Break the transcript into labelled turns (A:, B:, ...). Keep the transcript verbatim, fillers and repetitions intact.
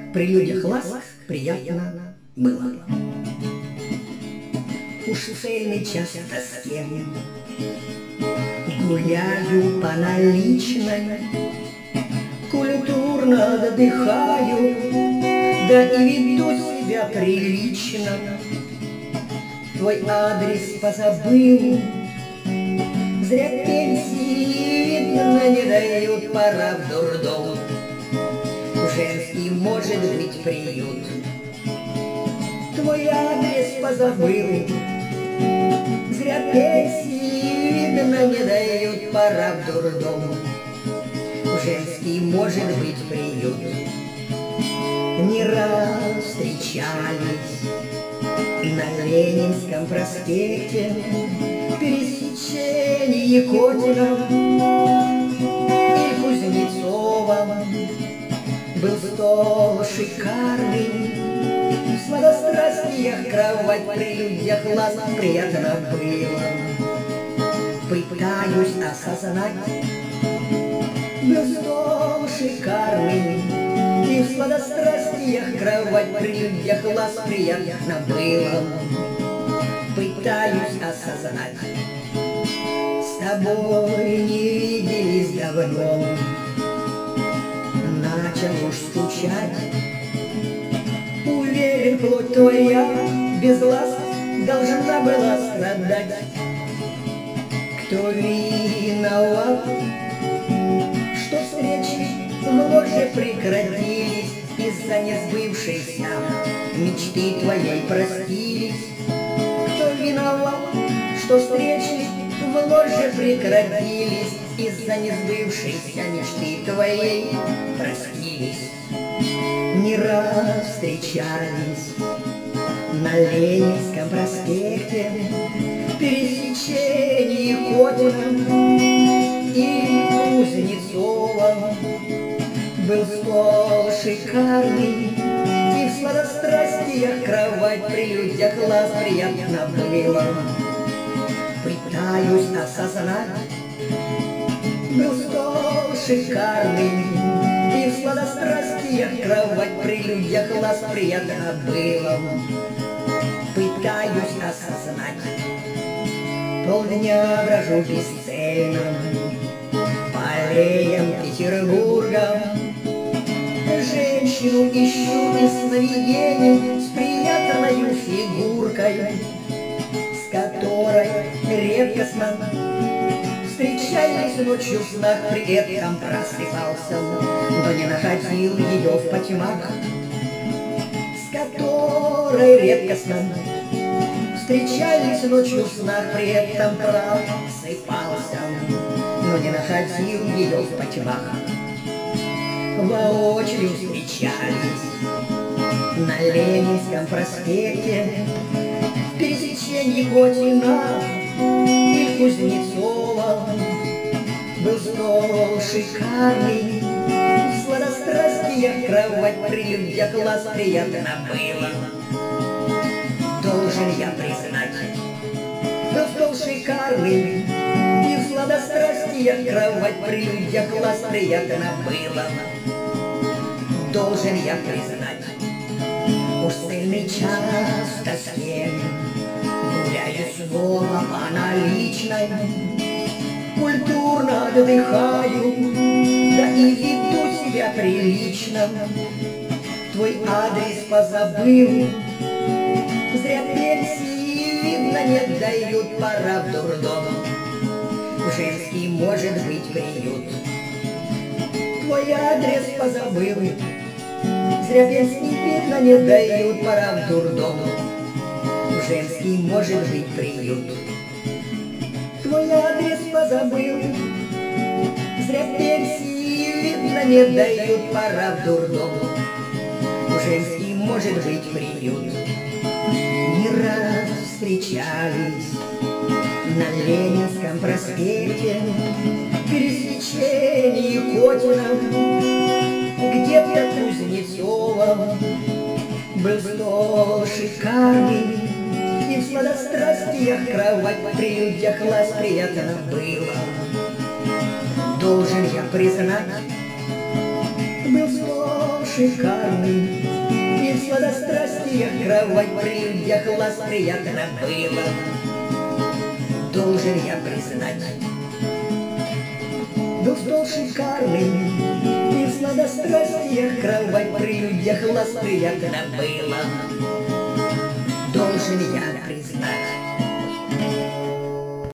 A: при людях ласк приятно было. Уж цельный час в тоске гуляю по наличной, культурно отдыхаю, да и веду себя прилично. Твой адрес позабыл, зря пенсии, видно, не дают, пора в дурдом. Женский, может быть, приют. Твой адрес позабыл, зря пенсии, видно, не дают, пора в дурдом. Женский, может быть, приют. Не раз встречались на Ленинском проспекте, пересечении Котина и Кузнецова. Был стол шикарный, в сладострастиях кровать, при людях ласк приятно было. Пытаюсь осознать, был стол шикарный, и в сладострастиях кровать, при людях ласк приятно было. Пытаюсь осознать, с тобой не виделись давно, начал уж скучать. Уверен, плоть твоя без ласк должна была страдать. Кто виноват, что встречи в ложе прекратились, из-за несбывшейся мечты твоей простились? Кто виноват, что встречи в ложе прекратились, из-за несбывшейся мечты твоей простились? Не раз встречались на Ленинском проспекте, пересечении Котина и Кузнецова. Был стол шикарный, и в сладострастиях кровать, при людях ласк приятно было. Пытаюсь осознать, был стол шикарный, и в сладострастиях кровать, при людях ласк приятно было. Пытаюсь осознать, полдня брожу бесцельно по аллеям Петербурга, женщину ищу из сновидений с приятной фигуркой, с которой редкостно встречались ночью в снах, при этом просыпался, но не находил ее в потьмах. С которой редкостно встречались ночью в снах, при этом просыпался, но не находил ее в потьмах. Воочию встречались на Ленинском проспекте, в пересечении Котина и Кузнецова. Был стол шикарный, в сладострастиях кровать, при людях ласк приятно было. Должен я признать, был стол шикарный, и в сладострастиях кровать, при людях ласк приятно было. Должен я признать, уж цельный час в тоске гуляю снова по наличной, культурно отдыхаю, да и веду себя прилично. Твой адрес позабыл, зря пенсии, видно, не дают, пора в дурдом. Женский, может быть, приют. Твой адрес позабыл, зря пенсии, видно, не дают, пора в дурдом. Женский, может быть, приют. Твой адрес позабыл, зря пенсии, видно, не дают, пора в дурдом. Женский, может быть, приют. Не раз встречались на Ленинском проспекте, пересечении Котина, где-то Кузнецова. Был стол шикарный, и в сладострастиях кровать, при людях ласк приятно было. Должен я признать, был стол шикарный, и в сладострастиях кровать при людях ласт приятно было. Должен я признать, был стол шикарный, и в сладострастиях кровать при людях ласт приятно было. Должен я признать.